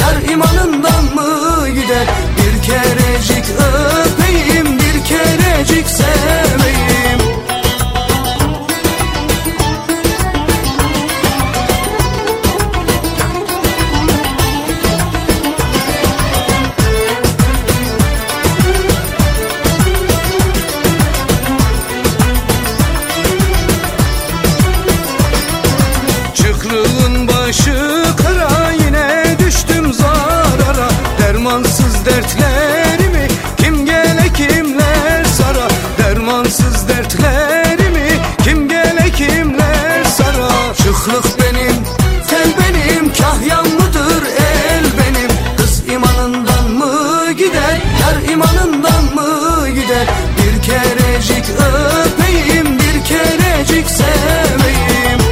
yar imanından mı gider? Bir kerecik öpeyim, bir kerecik seveyim. Çıkrığın başı kara, yine düştüm zarara. Dermansız dertlerimi kim gele kimler sara? Dermansız dertlerimi kim gele kimler sara? Çıkrık benim, tel benim, kahyan mıdır el benim? Kız imanından mı gider, yar imanından mı gider? Bir kerecik öpeyim, bir kerecik seveyim.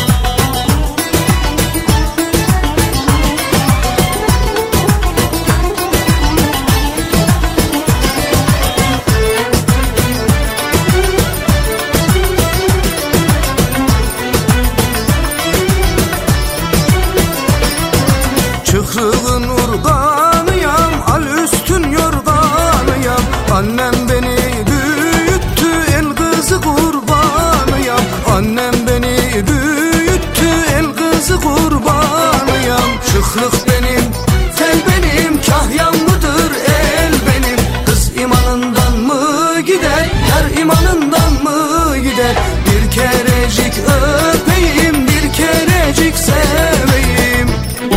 Çıkrığın urganıyam, al üstün yorganıyam. Annem beni büyüttü, el kızı kurbanıyam. Annem beni büyüttü, el kızı kurbanıyam. Çıkrık benim, tel benim, kahyan mıdır el benim? Kız imanından mı gider, yar imanından mı gider? Bir kerecik öpeyim, bir kerecik seveyim.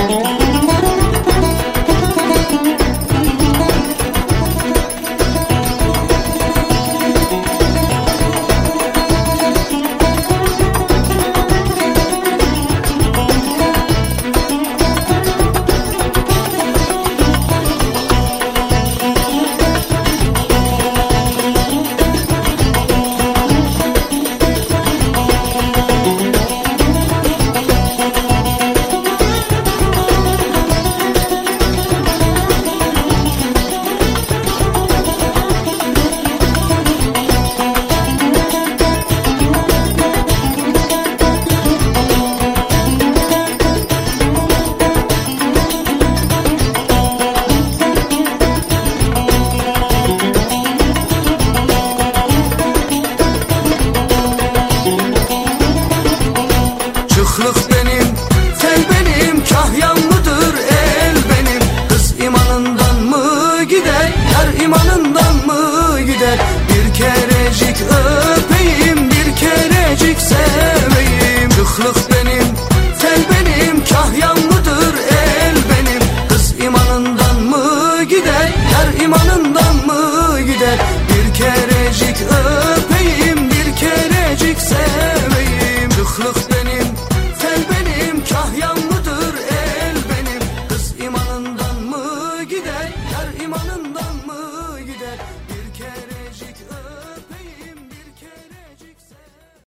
Çıkrık benim, tel benim, kahyan mıdır el benim? Kız imanından mı gider, yar imanından mı gider? Bir kerecik öpeyim, bir kerecik seveyim. Çıkrık benim, tel benim, kahyan mıdır el benim? Kız imanından mı gider, yar imanından mı gider? Bir kere